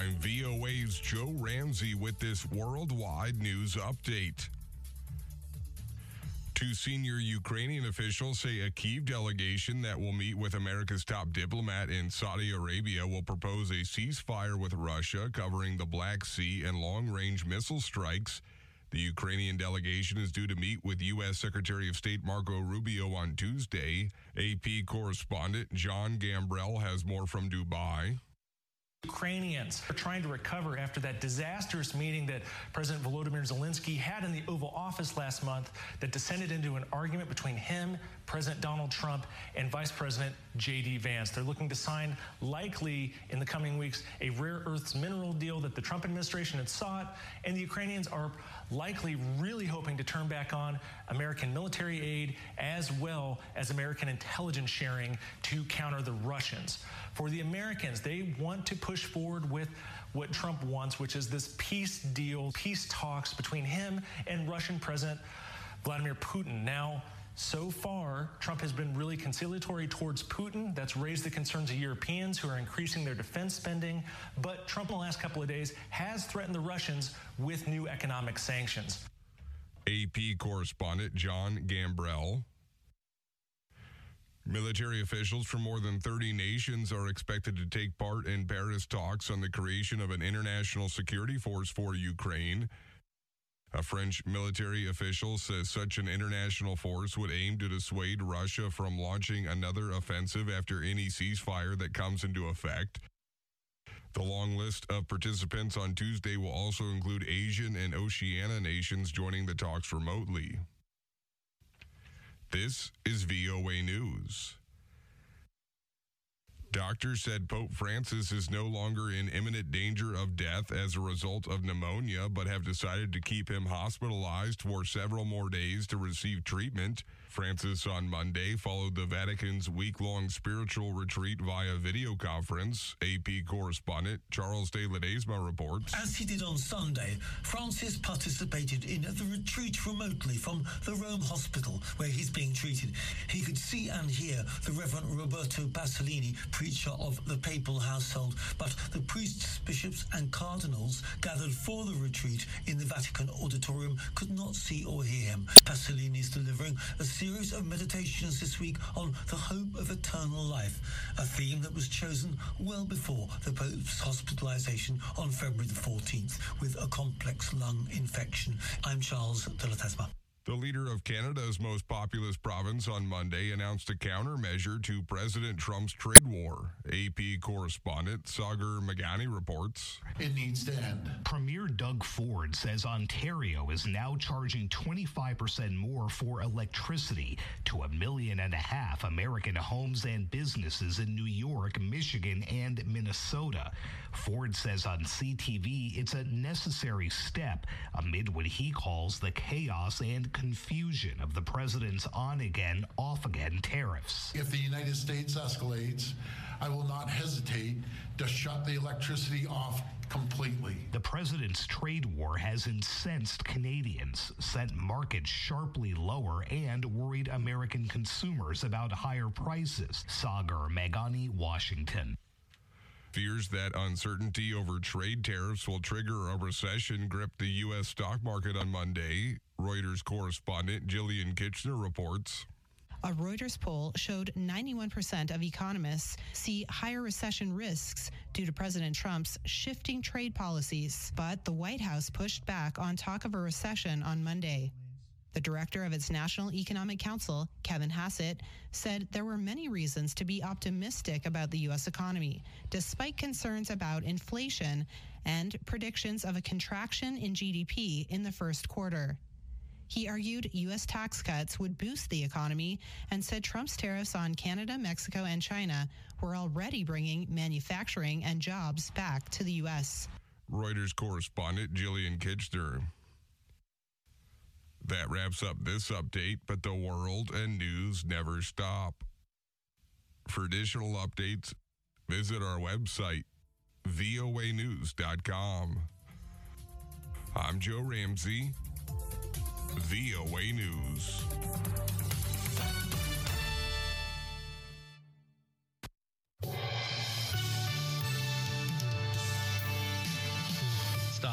I'm VOA's Joe Ramsey with this worldwide news update. Two senior Ukrainian officials say a Kyiv delegation that will meet with America's top diplomat in Saudi Arabia will propose a ceasefire with Russia covering the Black Sea and long-range missile strikes. The Ukrainian delegation is due to meet with U.S. Secretary of State Marco Rubio on Tuesday. AP correspondent John Gambrell has more from Dubai. Ukrainians are trying to recover after that disastrous meeting that President Volodymyr Zelensky had in the Oval Office last month that descended into an argument between him, President Donald Trump, and Vice President J.D. Vance. They're looking to sign, likely in the coming weeks, a rare earths mineral deal that the Trump administration had sought, and the Ukrainians are likely really hoping to turn back on American military aid as well as American intelligence sharing to counter the Russians. For the Americans, they want to push forward with what Trump wants, which is this peace deal, peace talks between him and Russian President Vladimir Putin. Now, so far, Trump has been really conciliatory towards Putin. That's raised the concerns of Europeans who are increasing their defense spending. But Trump in the last couple of days has threatened the Russians with new economic sanctions. AP correspondent John Gambrell. Military officials from more than 30 nations are expected to take part in Paris talks on the creation of an international security force for Ukraine. A French military official says such an international force would aim to dissuade Russia from launching another offensive after any ceasefire that comes into effect. The long list of participants on Tuesday will also include Asian and Oceania nations joining the talks remotely. This is VOA News. Doctors said Pope Francis is no longer in imminent danger of death as a result of pneumonia, but have decided to keep him hospitalized for several more days to receive treatment. Francis on Monday followed the Vatican's week-long spiritual retreat via video conference. AP correspondent Charles de Ledesma reports. As he did on Sunday, Francis participated in the retreat remotely from the Rome hospital where he's being treated. He could see and hear the Reverend Roberto Pasolini, preacher of the papal household, but the priests, bishops and cardinals gathered for the retreat in the Vatican auditorium could not see or hear him. Pasolini is delivering a series of meditations this week on the hope of eternal life, a theme that was chosen well before the Pope's hospitalization on February the 14th with a complex lung infection. I'm Charles de Ledesma. The leader of Canada's most populous province on Monday announced a countermeasure to President Trump's trade war. AP correspondent Sagar Meghani reports. It needs to end. Premier Doug Ford says Ontario is now charging 25% more for electricity to 1.5 million American homes and businesses in New York, Michigan, and Minnesota. Ford says on CTV it's a necessary step amid what he calls the chaos and confusion of the president's on-again, off-again tariffs. If the United States escalates, I will not hesitate to shut the electricity off completely. The president's trade war has incensed Canadians, sent markets sharply lower, and worried American consumers about higher prices. Sagar Meghani, Washington. Fears that uncertainty over trade tariffs will trigger a recession gripped the U.S. stock market on Monday. Reuters correspondent Jillian Kitchener reports. A Reuters poll showed 91% of economists see higher recession risks due to President Trump's shifting trade policies. But the White House pushed back on talk of a recession on Monday. The director of its National Economic Council, Kevin Hassett, said there were many reasons to be optimistic about the U.S. economy, despite concerns about inflation and predictions of a contraction in GDP in the first quarter. He argued U.S. tax cuts would boost the economy and said Trump's tariffs on Canada, Mexico, and China were already bringing manufacturing and jobs back to the U.S. Reuters correspondent Jillian Kitchener. That wraps up this update, but the world and news never stop. For additional updates, visit our website, voanews.com. I'm Joe Ramsey, VOA News.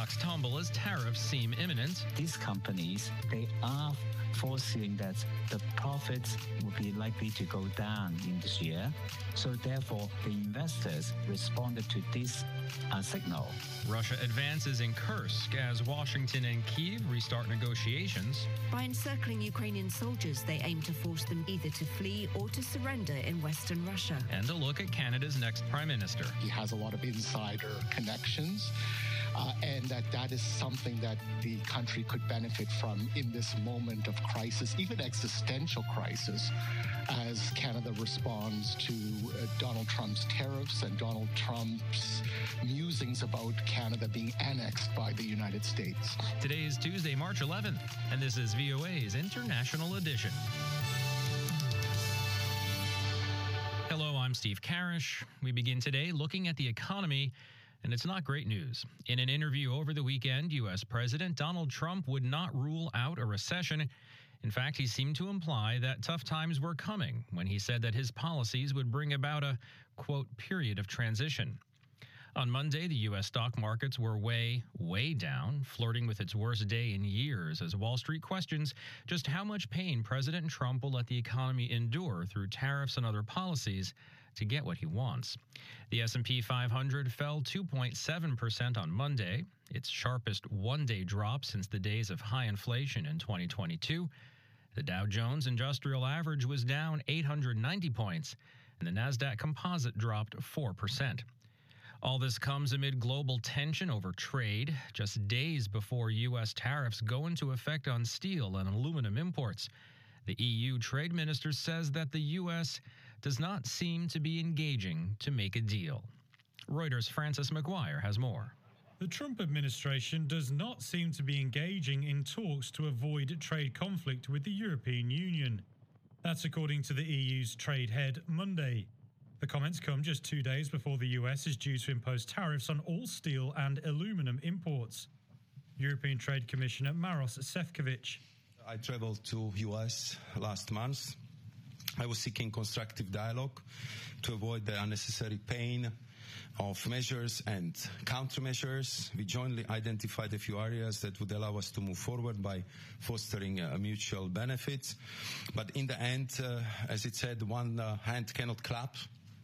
stocks tumble as tariffs seem imminent. These companies, they are foreseeing that the profits will be likely to go down in this year. So therefore, the investors responded to this signal. Russia advances in Kursk as Washington and Kyiv restart negotiations. By encircling Ukrainian soldiers, they aim to force them either to flee or to surrender in western Russia. And a look at Canada's next Prime Minister. He has a lot of insider connections. And that is something that the country could benefit from in this moment of crisis, even existential crisis, as Canada responds to Donald Trump's tariffs and Donald Trump's musings about Canada being annexed by the United States. Today is Tuesday, March 11th, and this is VOA's International Edition. Hello, I'm Steve Karish. We begin today looking at the economy. And it's not great news. In an interview over the weekend, U.S. President Donald Trump would not rule out a recession. In fact, he seemed to imply that tough times were coming when he said that his policies would bring about a, quote, period of transition. On Monday, the U.S. stock markets were way down, flirting with its worst day in years as Wall Street questions just how much pain President Trump will let the economy endure through tariffs and other policies to get what he wants. The S&P 500 fell 2.7% on Monday, its sharpest one-day drop since the days of high inflation in 2022. The Dow Jones Industrial Average was down 890 points, and the Nasdaq Composite dropped 4%. All this comes amid global tension over trade, just days before U.S. tariffs go into effect on steel and aluminum imports. The EU trade minister says that the U.S. does not seem to be engaging to make a deal. Reuters' Francis McGuire has more. The Trump administration does not seem to be engaging in talks to avoid trade conflict with the European Union. That's according to the EU's trade head Monday. The comments come just 2 days before the US is due to impose tariffs on all steel and aluminum imports. European Trade Commissioner Maros Sefcovic. I traveled to US last month. I was seeking constructive dialogue to avoid the unnecessary pain of measures and countermeasures. We jointly identified a few areas that would allow us to move forward by fostering mutual benefits. But in the end, as it said, one hand cannot clap.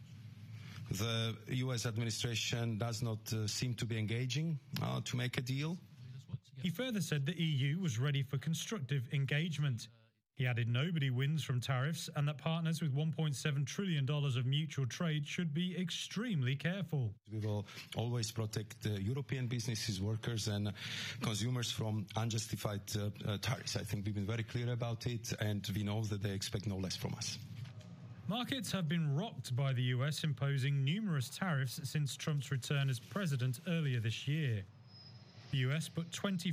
The U.S. administration does not seem to be engaging to make a deal. He further said the EU was ready for constructive engagement. He added nobody wins from tariffs and that partners with $1.7 trillion of mutual trade should be extremely careful. We will always protect European businesses, workers and consumers from unjustified tariffs. I think we've been very clear about it and we know that they expect no less from us. Markets have been rocked by the US imposing numerous tariffs since Trump's return as president earlier this year. The US put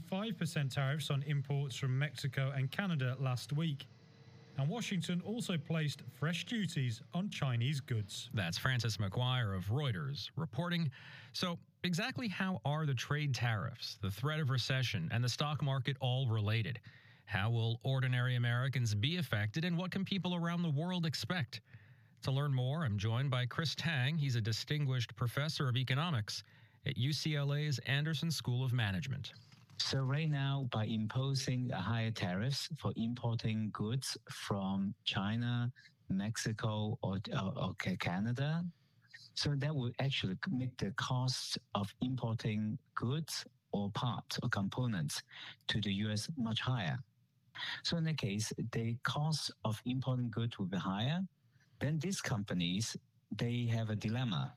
25% tariffs on imports from Mexico and Canada last week. And Washington also placed fresh duties on Chinese goods. That's Francis McGuire of Reuters reporting. So exactly how are the trade tariffs, the threat of recession, and the stock market all related? How will ordinary Americans be affected, and what can people around the world expect? To learn more, I'm joined by Chris Tang. He's a distinguished professor of economics at UCLA's Anderson School of Management. So right now, by imposing higher tariffs for importing goods from China, Mexico, or Canada, so that will actually make the cost of importing goods or parts or components to the U.S. much higher. So in that case, the cost of importing goods will be higher. Then these companies, they have a dilemma.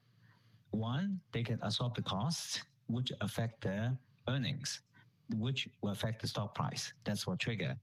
One, they can absorb the costs, which affect their earnings, which will affect the stock price. That's what trigger.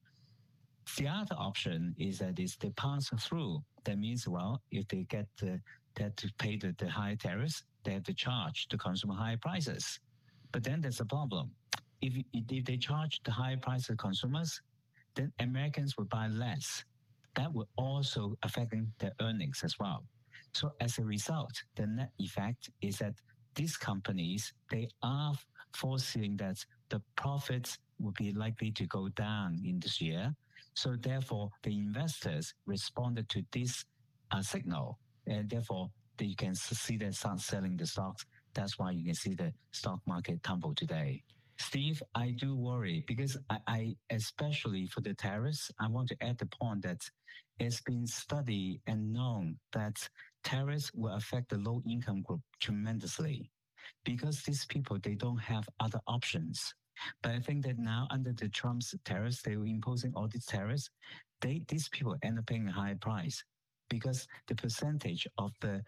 The other option is that they pass through. That means, well, if they get they have to pay the higher tariffs, they have to charge the consumer higher prices. But then there's a problem. If they charge the higher price to consumers, then Americans will buy less. That will also affect their earnings as well. So as a result, the net effect is that these companies, they are foreseeing that the profits will be likely to go down in this year. So therefore, the investors responded to this signal, and therefore you can see them start selling the stocks. That's why you can see the stock market tumble today. Steve, I do worry because I especially for the tariffs, I want to add the point that it's been studied and known that tariffs will affect the low income group tremendously because these people, they don't have other options. But I think that now under the Trump's tariffs, they were imposing all these tariffs, these people end up paying a higher price because the percentage of the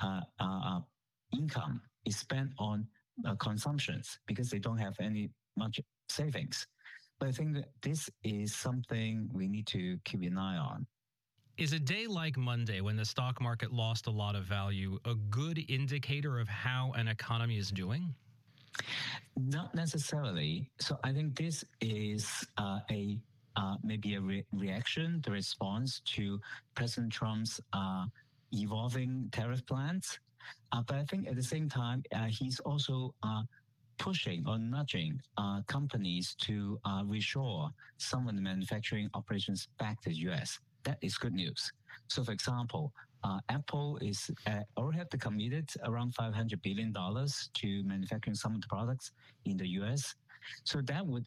income is spent on consumptions because they don't have any much savings. But I think that this is something we need to keep an eye on. Is a day like Monday, when the stock market lost a lot of value, a good indicator of how an economy is doing? Not necessarily. So I think this is maybe a reaction, the response to President Trump's evolving tariff plans. But I think at the same time, he's also pushing or nudging companies to reshore some of the manufacturing operations back to the U.S. That is good news. So, for example, Apple is already have committed around $500 billion to manufacturing some of the products in the U.S. So that would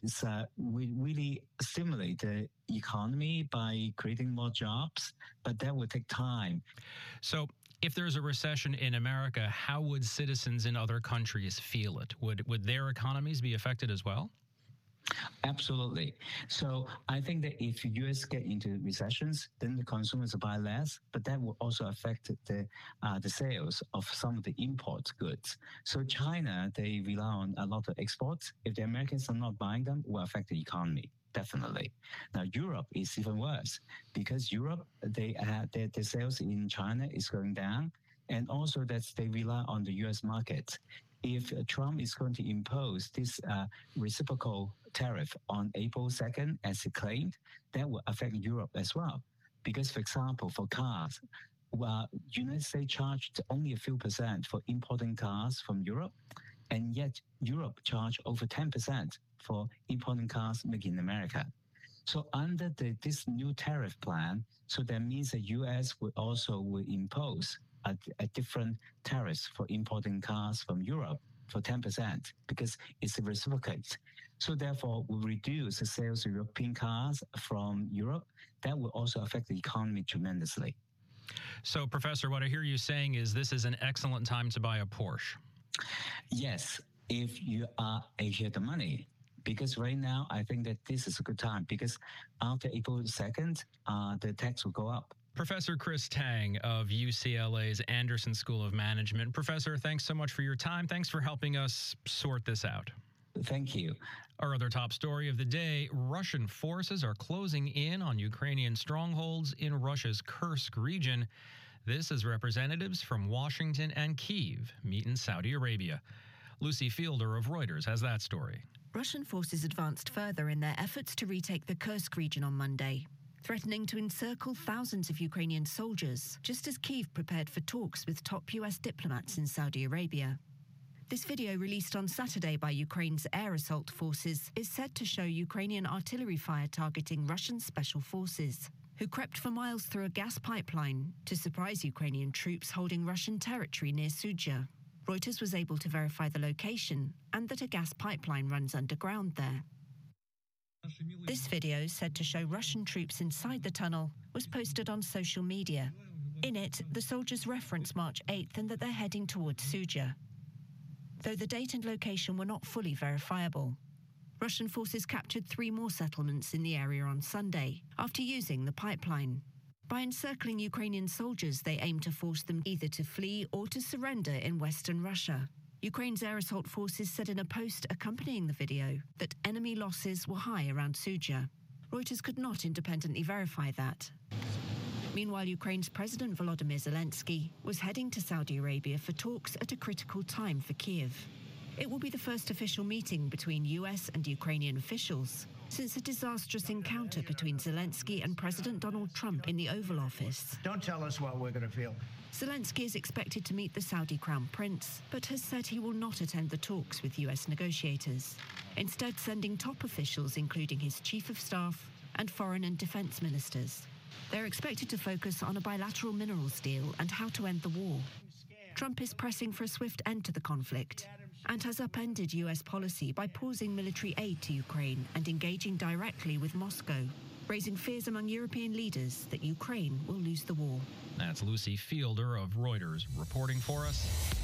really stimulate the economy by creating more jobs, but that would take time. So if there's a recession in America, how would citizens in other countries feel it? Would their economies be affected as well? Absolutely. So I think that if U.S. get into recessions, then the consumers buy less, but that will also affect the sales of some of the import goods. So China, they rely on a lot of exports. If the Americans are not buying them, it will affect the economy. Definitely. Now, Europe is even worse because Europe, their sales in China is going down, and also that they rely on the U.S. market. If Trump is going to impose this reciprocal tariff on April 2nd, as he claimed, that will affect Europe as well. Because, for example, for cars, United States charged only a few percent for importing cars from Europe, and yet Europe charged over 10% for importing cars made in America. So under this new tariff plan, so that means the U.S. will impose a different tariffs for importing cars from Europe for 10% because it's a reciprocate. So therefore, we reduce the sales of European cars from Europe. That will also affect the economy tremendously. So, Professor, what I hear you saying is this is an excellent time to buy a Porsche. Yes, if you have the money. Because right now, I think that this is a good time because after April 2nd, the tax will go up. Professor Chris Tang of UCLA's Anderson School of Management. Professor, thanks so much for your time. Thanks for helping us sort this out. Thank you. Our other top story of the day, Russian forces are closing in on Ukrainian strongholds in Russia's Kursk region. This as representatives from Washington and Kyiv meet in Saudi Arabia. Lucy Fielder of Reuters has that story. Russian forces advanced further in their efforts to retake the Kursk region on Monday, threatening to encircle thousands of Ukrainian soldiers, just as Kyiv prepared for talks with top U.S. diplomats in Saudi Arabia. This video, released on Saturday by Ukraine's air assault forces, is said to show Ukrainian artillery fire targeting Russian special forces, who crept for miles through a gas pipeline to surprise Ukrainian troops holding Russian territory near Sudzha. Reuters was able to verify the location and that a gas pipeline runs underground there. This video, said to show Russian troops inside the tunnel, was posted on social media. In it, the soldiers reference March 8th and that they're heading towards Sudzha, though the date and location were not fully verifiable. Russian forces captured 3 more settlements in the area on Sunday after using the pipeline. By encircling Ukrainian soldiers, they aim to force them either to flee or to surrender in western Russia. Ukraine's air assault forces said in a post accompanying the video that enemy losses were high around Sudzha. Reuters could not independently verify that. Meanwhile, Ukraine's President Volodymyr Zelensky was heading to Saudi Arabia for talks at a critical time for Kyiv. It will be the first official meeting between US and Ukrainian officials since a disastrous encounter between Zelensky and President Donald Trump in the Oval Office. Don't tell us what we're going to feel. Zelensky is expected to meet the Saudi Crown Prince, but has said he will not attend the talks with US negotiators, instead sending top officials including his chief of staff and foreign and defense ministers. They're expected to focus on a bilateral minerals deal and how to end the war. Trump is pressing for a swift end to the conflict and has upended US policy by pausing military aid to Ukraine and engaging directly with Moscow, raising fears among European leaders that Ukraine will lose the war. That's Lucy Fielder of Reuters reporting for us.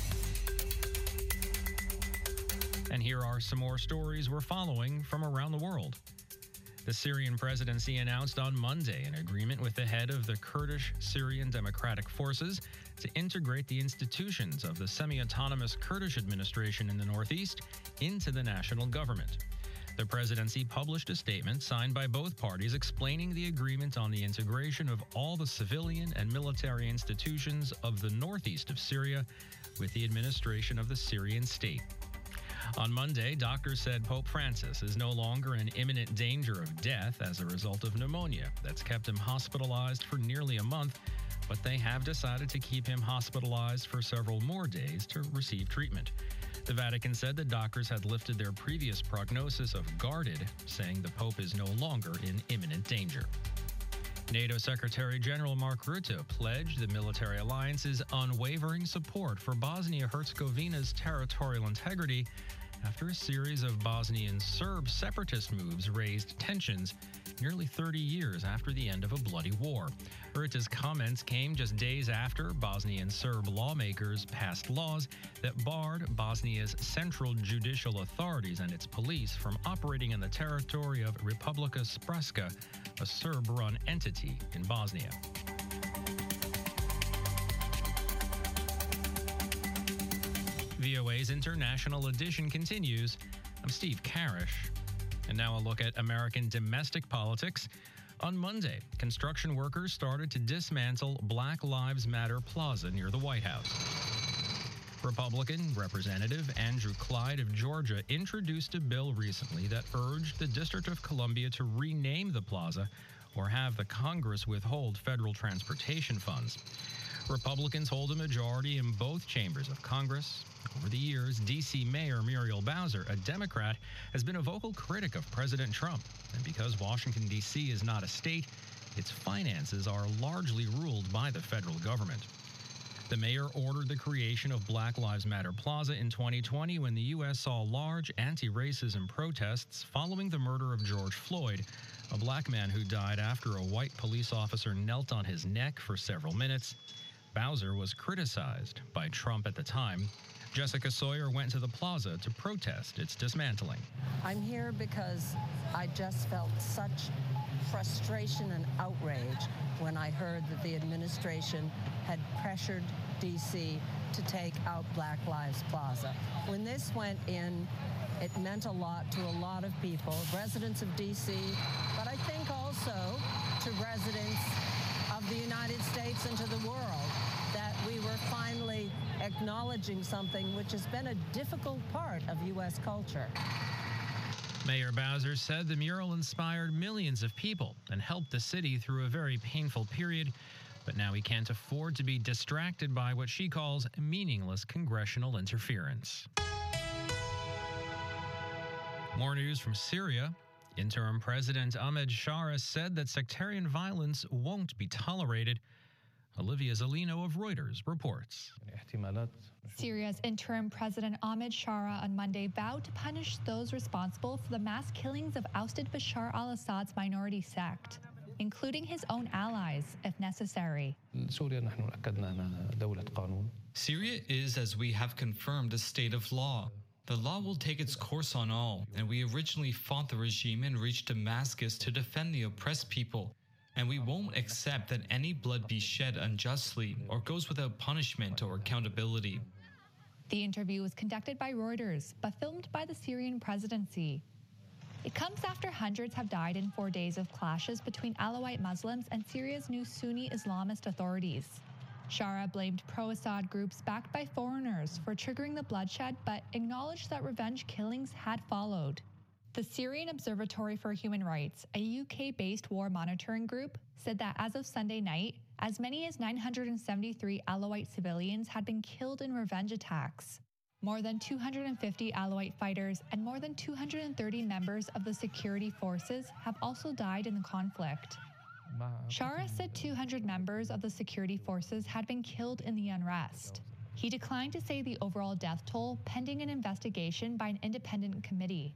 And here are some more stories we're following from around the world. The Syrian presidency announced on Monday an agreement with the head of the Kurdish Syrian Democratic Forces to integrate the institutions of the semi-autonomous Kurdish administration in the northeast into the national government. The presidency published a statement signed by both parties explaining the agreement on the integration of all the civilian and military institutions of the northeast of Syria with the administration of the Syrian state. On Monday, doctors said Pope Francis is no longer in imminent danger of death as a result of pneumonia that's kept him hospitalized for nearly a month, but they have decided to keep him hospitalized for several more days to receive treatment. The Vatican said that doctors had lifted their previous prognosis of guarded, saying the Pope is no longer in imminent danger. NATO Secretary General Mark Rutte pledged the military alliance's unwavering support for Bosnia-Herzegovina's territorial integrity after a series of Bosnian Serb separatist moves raised tensions nearly 30 years after the end of a bloody war. Rutte's comments came just days after Bosnian Serb lawmakers passed laws that barred Bosnia's central judicial authorities and its police from operating in the territory of Republika Srpska, a Serb-run entity in Bosnia. VOA's International Edition continues. I'm Steve Karish. And now a look at American domestic politics. On Monday, construction workers started to dismantle Black Lives Matter Plaza near the White House. Republican Representative Andrew Clyde of Georgia introduced a bill recently that urged the District of Columbia to rename the plaza or have the Congress withhold federal transportation funds. Republicans hold a majority in both chambers of Congress. Over the years, D.C. Mayor Muriel Bowser, a Democrat, has been a vocal critic of President Trump. And because Washington, D.C. is not a state, its finances are largely ruled by the federal government. The mayor ordered the creation of Black Lives Matter Plaza in 2020 when the U.S. saw large anti-racism protests following the murder of George Floyd, a black man who died after a white police officer knelt on his neck for several minutes. Bowser was criticized by Trump at the time. Jessica Sawyer went to the plaza to protest its dismantling. I'm here because I just felt such frustration and outrage when I heard that the administration had pressured D.C. to take out Black Lives Plaza. When this went in, it meant a lot to a lot of people, residents of D.C., but I think also to residents of the United States and to the world, that we were finally acknowledging something which has been a difficult part of U.S. culture. Mayor Bowser said the mural inspired millions of people and helped the city through a very painful period, but now he can't afford to be distracted by what she calls meaningless congressional interference. More news from Syria. Interim President Ahmed Shara said that sectarian violence won't be tolerated. Olivia Zalino of Reuters reports. Syria's interim president Ahmed Shara on Monday vowed to punish those responsible for the mass killings of ousted Bashar al-Assad's minority sect, including his own allies, if necessary. Syria is, as we have confirmed, a state of law. The law will take its course on all, and we originally fought the regime and reached Damascus to defend the oppressed people. And we won't accept that any blood be shed unjustly or goes without punishment or accountability. The interview was conducted by Reuters, but filmed by the Syrian presidency. It comes after hundreds have died in 4 days of clashes between Alawite Muslims and Syria's new Sunni Islamist authorities. Shara blamed pro-Assad groups backed by foreigners for triggering the bloodshed, but acknowledged that revenge killings had followed. The Syrian Observatory for Human Rights, a UK-based war monitoring group, said that as of Sunday night, as many as 973 Alawite civilians had been killed in revenge attacks. More than 250 Alawite fighters and more than 230 members of the security forces have also died in the conflict. Shara said 200 members of the security forces had been killed in the unrest. He declined to say the overall death toll, pending an investigation by an independent committee.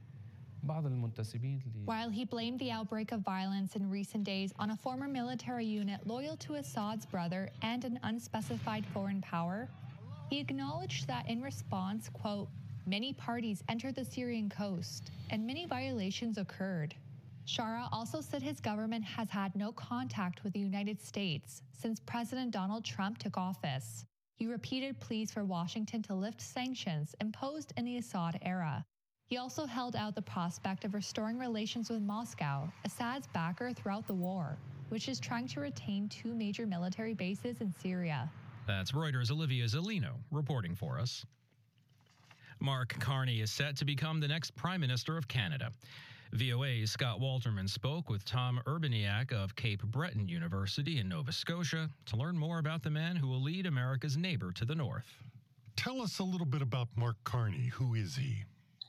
While he blamed the outbreak of violence in recent days on a former military unit loyal to Assad's brother and an unspecified foreign power, he acknowledged that in response, quote, many parties entered the Syrian coast and many violations occurred. Shara also said his government has had no contact with the United States since President Donald Trump took office. He repeated pleas for Washington to lift sanctions imposed in the Assad era. He also held out the prospect of restoring relations with Moscow, Assad's backer throughout the war, which is trying to retain 2 major military bases in Syria. That's Reuters' Olivia Zellino reporting for us. Mark Carney is set to become the next Prime Minister of Canada. VOA's Scott Walterman spoke with Tom Urbaniak of Cape Breton University in Nova Scotia to learn more about the man who will lead America's neighbor to the north. Tell us a little bit about Mark Carney. Who is he?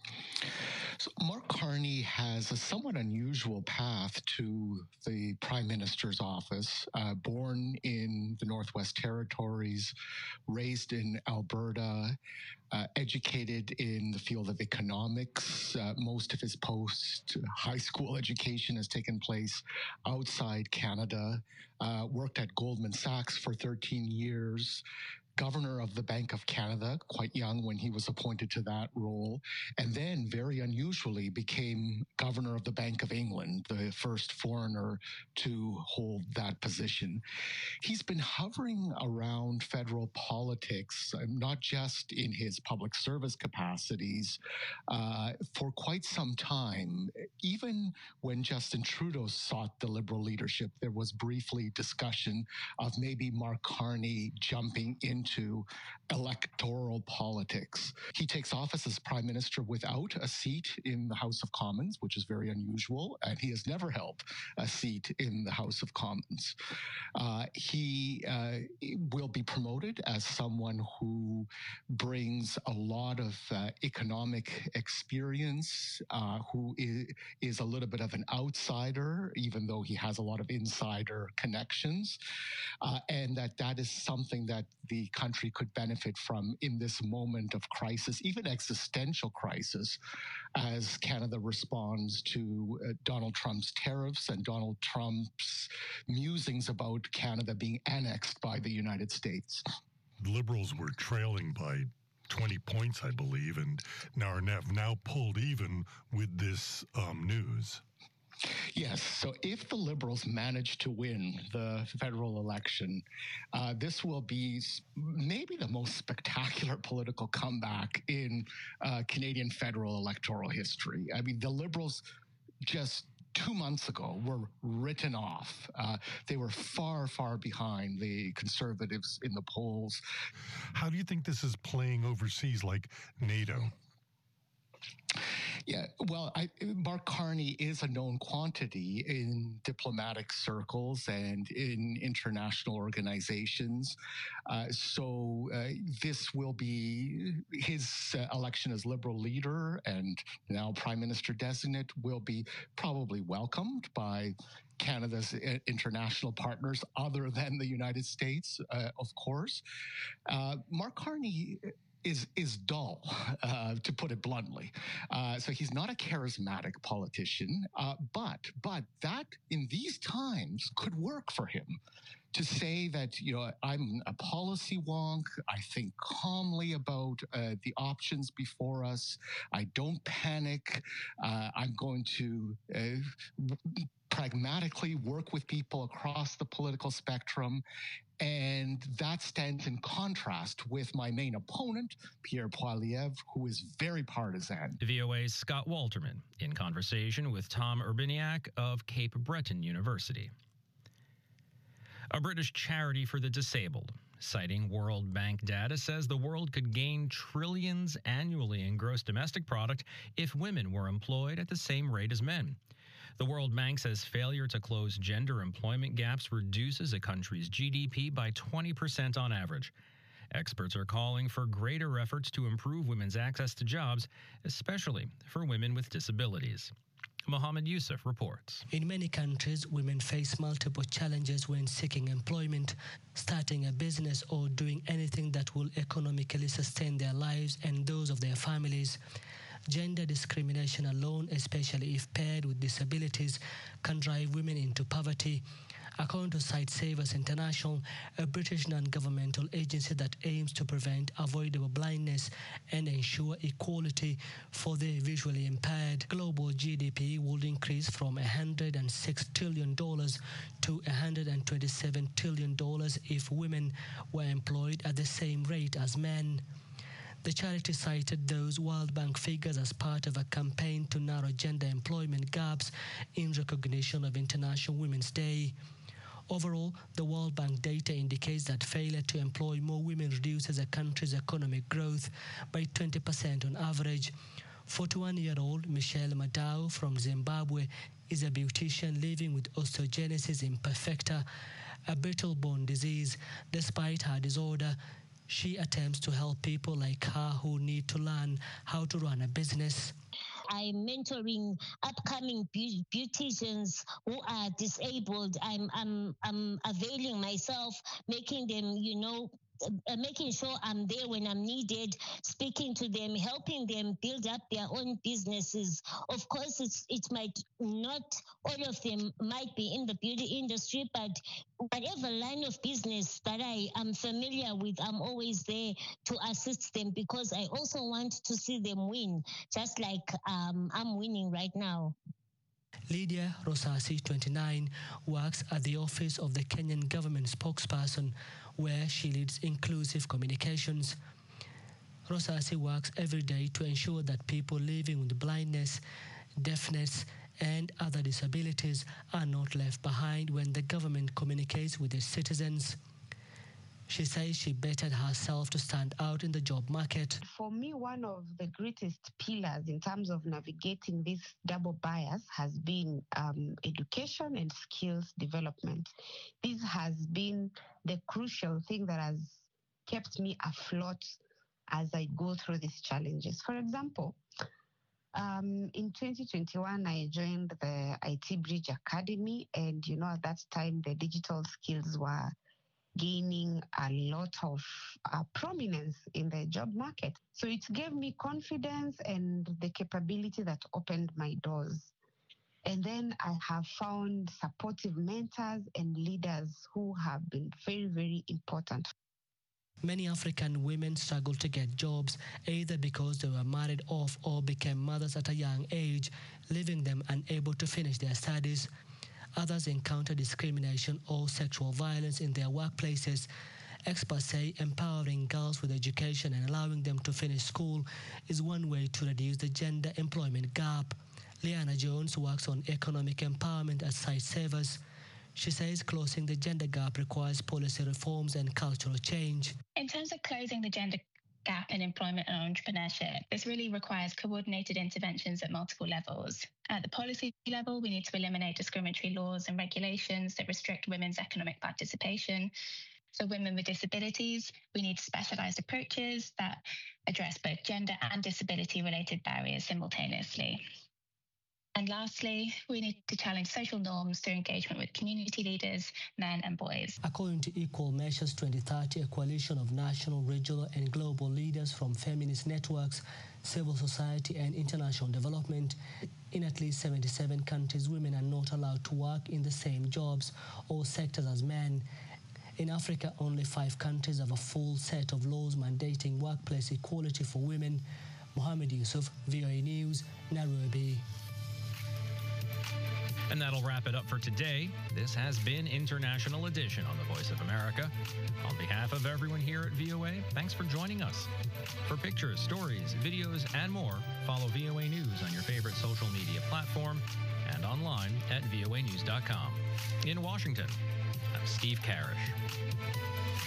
So Mark Carney has a somewhat unusual path to the Prime Minister's office. Born in the Northwest Territories, raised in Alberta, educated in the field of economics. Most of his post-high school education has taken place outside Canada. Worked at Goldman Sachs for 13 years. Governor of the Bank of Canada, quite young when he was appointed to that role, and then very unusually became governor of the Bank of England, the first foreigner to hold that position. He's been hovering around federal politics, not just in his public service capacities, for quite some time. Even when Justin Trudeau sought the Liberal leadership, there was briefly discussion of maybe Mark Carney jumping into electoral politics. He takes office as Prime Minister without a seat in the House of Commons, which is very unusual, and he has never held a seat in the House of Commons. He will be promoted as someone who brings a lot of economic experience, who is a little bit of an outsider, even though he has a lot of insider connections, and that is something that the country could benefit from in this moment of crisis, even existential crisis, as Canada responds to Donald Trump's tariffs and Donald Trump's musings about Canada being annexed by the United States. The Liberals were trailing by 20 points, I believe, and now have now pulled even with this news. Yes. So if the Liberals manage to win the federal election, this will be maybe the most spectacular political comeback in Canadian federal electoral history. I mean, the Liberals just 2 months ago were written off. They were far, far behind the Conservatives in the polls. How do you think this is playing overseas, like NATO? Yeah, well, Mark Carney is a known quantity in diplomatic circles and in international organizations. So this will be his election as Liberal leader and now Prime Minister designate will be probably welcomed by Canada's international partners other than the United States, of course. Mark Carney is dull, to put it bluntly. So he's not a charismatic politician, but that in these times could work for him. To say that, I'm a policy wonk, I think calmly about the options before us, I don't panic, I'm going to pragmatically work with people across the political spectrum. And that stands in contrast with my main opponent, Pierre Poilievre, who is very partisan. VOA's Scott Walterman in conversation with Tom Urbaniak of Cape Breton University. A British charity for the disabled, citing World Bank data, says the world could gain trillions annually in gross domestic product if women were employed at the same rate as men. The World Bank says failure to close gender employment gaps reduces a country's GDP by 20% on average. Experts are calling for greater efforts to improve women's access to jobs, especially for women with disabilities. Mohammed Yusuf reports. In many countries, women face multiple challenges when seeking employment, starting a business, or doing anything that will economically sustain their lives and those of their families. Gender discrimination alone, especially if paired with disabilities, can drive women into poverty. According to Sight Savers International, a British non-governmental agency that aims to prevent avoidable blindness and ensure equality for the visually impaired, global GDP would increase from $106 trillion to $127 trillion if women were employed at the same rate as men. The charity cited those World Bank figures as part of a campaign to narrow gender employment gaps in recognition of International Women's Day. Overall, the World Bank data indicates that failure to employ more women reduces a country's economic growth by 20% on average. 41-year-old Michelle Madao from Zimbabwe is a beautician living with osteogenesis imperfecta, a brittle bone disease. Despite her disorder, she attempts to help people like her who need to learn how to run a business. I'm mentoring upcoming beauticians who are disabled. I'm availing myself, making them, making sure I'm there when I'm needed, speaking to them, helping them build up their own businesses. Of course, it might not, all of them might be in the beauty industry, but whatever line of business that I am familiar with, I'm always there to assist them because I also want to see them win, just like I'm winning right now. Lydia Rosasi, 29, works at the office of the Kenyan government spokesperson, where she leads inclusive communications. Rosasi works every day to ensure that people living with blindness, deafness, and other disabilities are not left behind when the government communicates with its citizens. She says she bettered herself to stand out in the job market. For me, one of the greatest pillars in terms of navigating this double bias has been education and skills development. This has been the crucial thing that has kept me afloat as I go through these challenges. For example, in 2021, I joined the IT Bridge Academy, and at that time, the digital skills were gaining a lot of prominence in the job market. So it gave me confidence and the capability that opened my doors. And then I have found supportive mentors and leaders who have been very, very important. Many African women struggle to get jobs, either because they were married off or became mothers at a young age, leaving them unable to finish their studies. Others encounter discrimination or sexual violence in their workplaces. Experts say empowering girls with education and allowing them to finish school is one way to reduce the gender employment gap. Liana Jones works on economic empowerment at Sight Savers. She says closing the gender gap requires policy reforms and cultural change. In terms of closing the gender gap in employment and entrepreneurship, this really requires coordinated interventions at multiple levels. At the policy level, we need to eliminate discriminatory laws and regulations that restrict women's economic participation. For women with disabilities, we need specialised approaches that address both gender and disability-related barriers simultaneously. And lastly, we need to challenge social norms through engagement with community leaders, men and boys. According to Equal Measures 2030, a coalition of national, regional and global leaders from feminist networks, civil society and international development, in at least 77 countries, women are not allowed to work in the same jobs or sectors as men. In Africa, only 5 countries have a full set of laws mandating workplace equality for women. Mohammed Yusuf, VOA News, Nairobi. And that'll wrap it up for today. This has been International Edition on the Voice of America. On behalf of everyone here at VOA, thanks for joining us. For pictures, stories, videos, and more, follow VOA News on your favorite social media platform and online at voanews.com. In Washington, I'm Steve Karish.